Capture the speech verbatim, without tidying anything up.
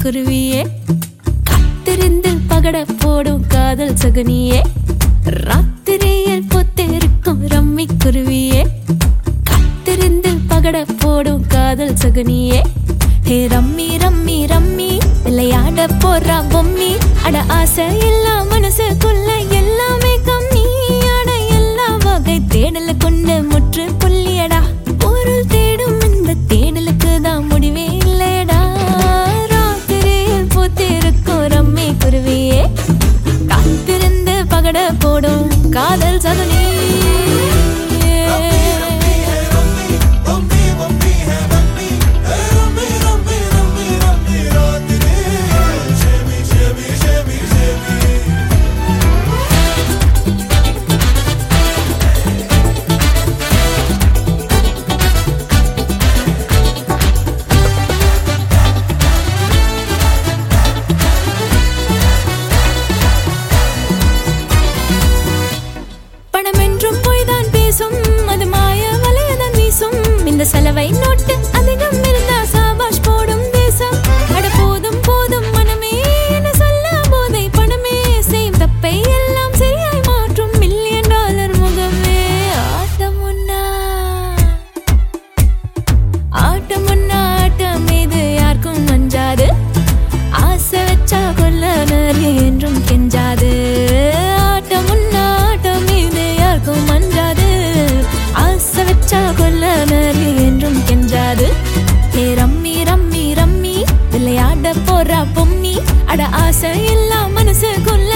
குருவியே, காத்திருந்து பகட போடும் காதல் சகுனியே, ராத்திரியில் பொத்திருக்கும் ரம்மி குருவியே, காத்திருந்து பகட போடும் காதல் சகுனியே. ஹே ரம்மி ரம்மி ரம்மி விளையாட போறா பொம்மி, அட ஆசை எல்லாம் மனசுக்குள்ள எல்லாமே கம்மி, அட எல்லா வகை தேடல கொண்டு முற்று புள்ளியடா, பொருள் தேடும் இந்த தேடலுக்கு தான் முடிவே இல்லையடா. ராத்திரியில் பூத்திருக்கும் ரம்மி குருவியே, காத்திருந்து பகட போடும் காதல் சகுனி. இந்த செலவை நோட்டு அதிகம் இருந்தா சாபாஷ் போடும் தேசம், அட போதும் போதும் மனமே என்ன சொல்ல போதை பணமே, செய்யும் தப்பை எல்லாம் சரியாய் மாற்றும் மில்லியன் டாலர் முகமே. ஆட்டம் ஒன்னா ஆட்டம் ஒன்னா ஆட்டம் இது யாருக்கும் மஞ்சாது, ஆசை வச்சா கொல்ல நரி என்றும் கெஞ்சாது. ஆட்டம் ஒன்னா ஆட்டம் இது யாருக்கும் மஞ்சாது, ஆசை வச்சா கொல்ல நரி என்றும் கெஞ்சாது. ஹே ரம்மி ரம்மி ரம்மி விளையாட போறா பொம்மி, அட ஆசை எல்லாம் மனசுக்குள்ள